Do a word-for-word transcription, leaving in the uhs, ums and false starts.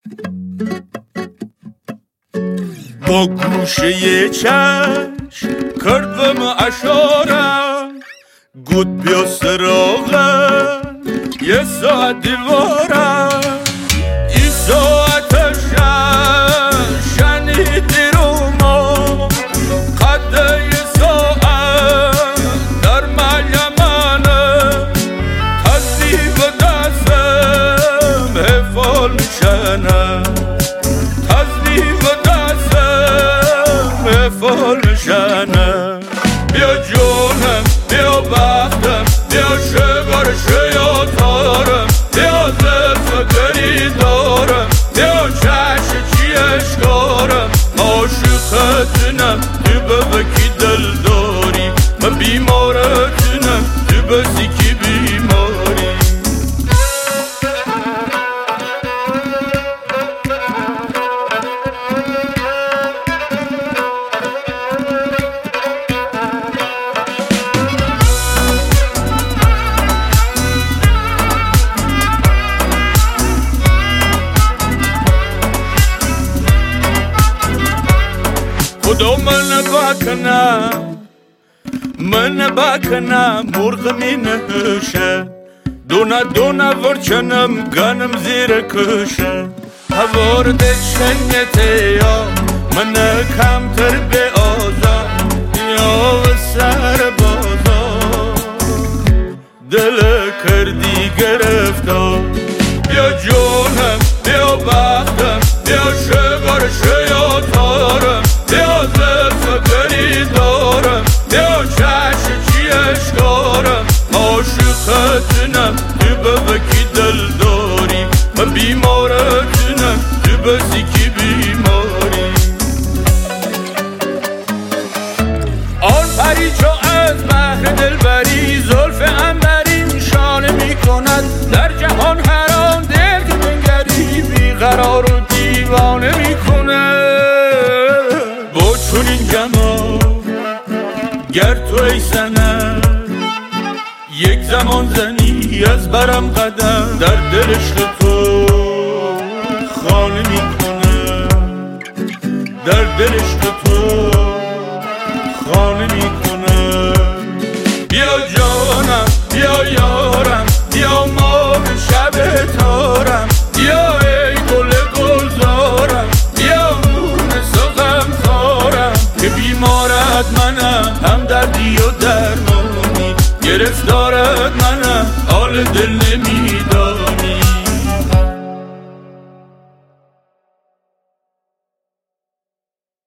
با گوشه چشم کردم اشارم، گود بیا سراغم یه ساعت دیوارم. این ساعت شن شنیدی رو ما قده یه ساعت در ملیمانه، تصیب دستم حفال میشنه، تصیب دستم حفال میشنه. بیا جونم بیا بختم بیا شگار شیاطارم، بیا زفت گری دارم، بیا چشم چی اشکارم. عاشقتنم تو ببکی دل داری، من بیمارتنم تو بسی کی بیماری. خدا من بکنم من بکنم مرغ می نهشه، دونه دونه ورچنم گنم زیر کشه. هوارد شنگته یا من کمتر به آزا یا و سر بازا دل کردی گرفتار. بیا جونم بیا بختم بیا شگار شیاطارم، بیا زفت گری دارم، بیا چشم چی اشکارم. عاشقتنم تو ببکی دل داری، من بیمارتنم تو بسی کی بیماری. آن پری چو از بحر دلبری زلف عنبرین شانه می کند، در جهان هر آن دل که بنگری بیقرار و دیوانه می کند. با چنین جمال گر تو ای سند یک زمان زنی از برم قدم، در دل عشق تو خانه می کنم، در دل عشق تو خانه می کنم. بیا جانم بیا یارم بیا ماه شب تارم، بیا ای گل گلزارم، بیا مونس و غمخوارم. که بیمارت منم هم دردی و درمانی، گرفتارت منم حال دل